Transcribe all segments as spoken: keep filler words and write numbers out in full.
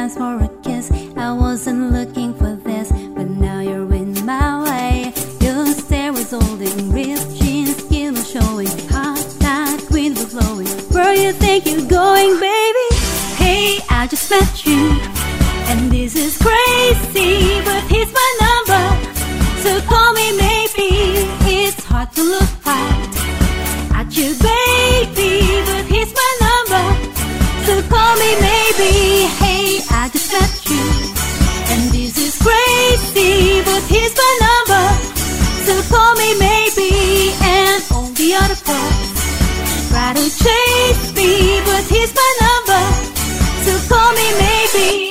dance for a kiss. I wasn't looking for this, but now you're in my way. Your stare was holding, ripped jeans, skin was showing, hot, tight, wind was blowing. Where you think you're going, baby? Hey, I just met you, and this is crazy, but here's my number, so call me maybe. It's hard to look right at you, baby, but here's my number, so call me maybe. Hey, I just met you, and this is crazy, but here's my number, so call me maybe. And all the other folks try to chase me, but here's my number, so call me maybe.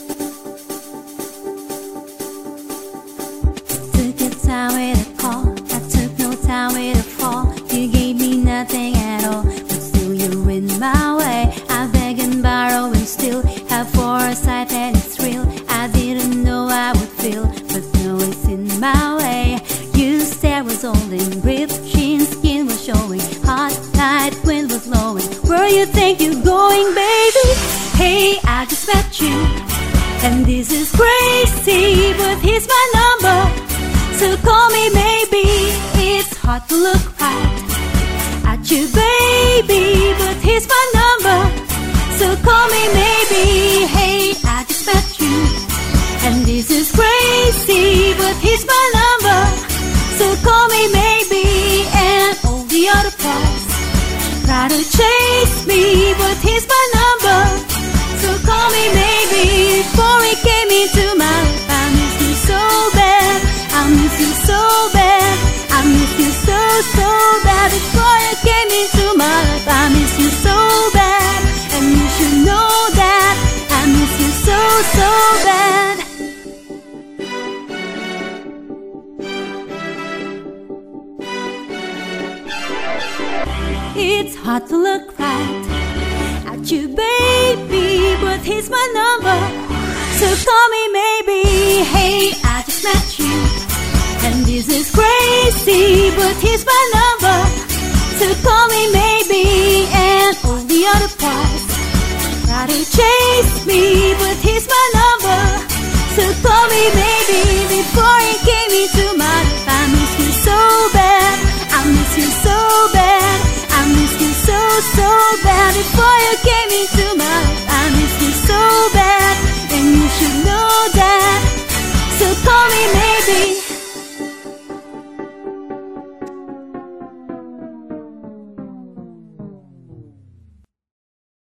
Took your time with a call, I took no time with a fall. You gave me nothing at all, but still you're in my way. I beg and borrow and still have foresight that it's real. I didn't know I would feel, but now it's in my way. You stare was holding, ripped jeans, skin was showing, hot, tight, wind was blowing. Where you think you're going, baby? Hey, I just met you, and this is crazy, but here's my number, so call me maybe. It's hard to look right at you, baby, but here's my number, so call me maybe. Hey, I just met you, and this is crazy, but here's my number, so call me maybe. And all the other folks try to chase me, but here's my number, so call me maybe. Before it came into my life, I miss you so bad, I miss you so bad, I miss you so, so bad. Before it came into my life, I miss you so bad, and you should know that I miss you so, so bad. It's hard to look right at you, baby, but here's my number, so call me maybe. Hey, I just met you, and this is crazy, but here's my number, so call me maybe. And all the other parts try to chase me, but here's my number, so call me maybe. Before it came into my life, I miss you so bad, I miss you so bad, I miss you so, so bad. Before you came into